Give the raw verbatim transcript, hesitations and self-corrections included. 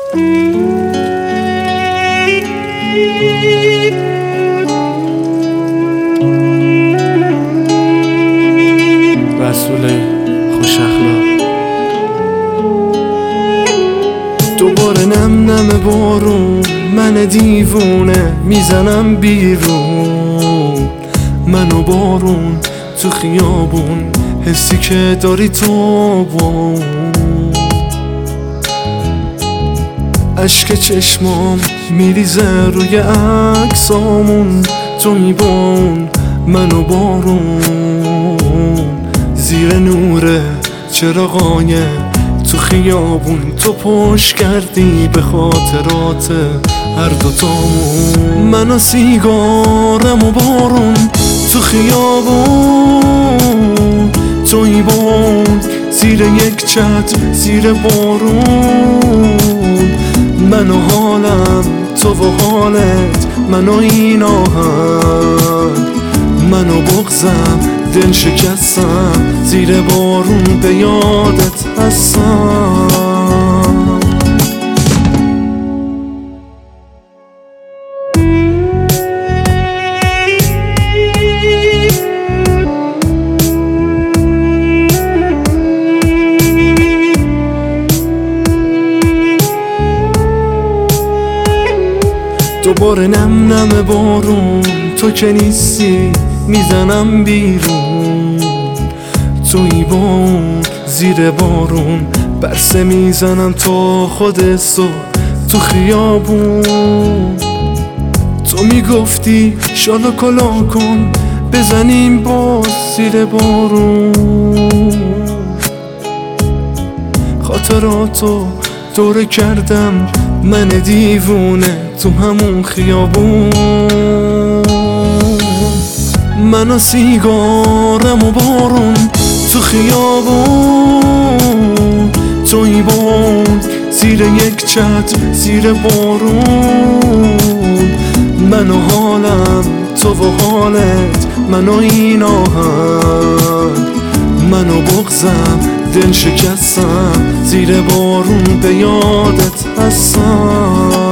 رسول خوش اخلاق. دوباره نم نم بارون، من دیوونه میزنم بیرون. منو بارون تو خیابون، حسی که داری تو بون. عشق چشمام میریزه روی عکسامون، تو میبون منو بارون. زیر نور چراغای تو خیابون، تو پشت کردی به خاطرات هر دوتامون. من و سیگارم و بارون تو خیابون، توی بود زیر یک چتر زیر بارون. من و حالم تو و حالت، من و این آهنگ. من و بغضم دل شکستم زیر بارون، به یادت هستم. دوباره نم نم بارون، تو که نیستی میزنم بیرون. توی بون زیر بارون، برسه میزنم تا خودت تو خیابون. تو میگفتی شالا کلا کن، بزنیم باز زیر بارون. خاطراتو دوره کردم من دیوونه تو همون خیابون. من و سیگارم و بارون تو خیابون، توی بود زیر یک چتر زیر بارون. من و حالم تو و حالت، من و این آهنگ. من و بغضم دل شکستم زیر بارون، به یادت هستم.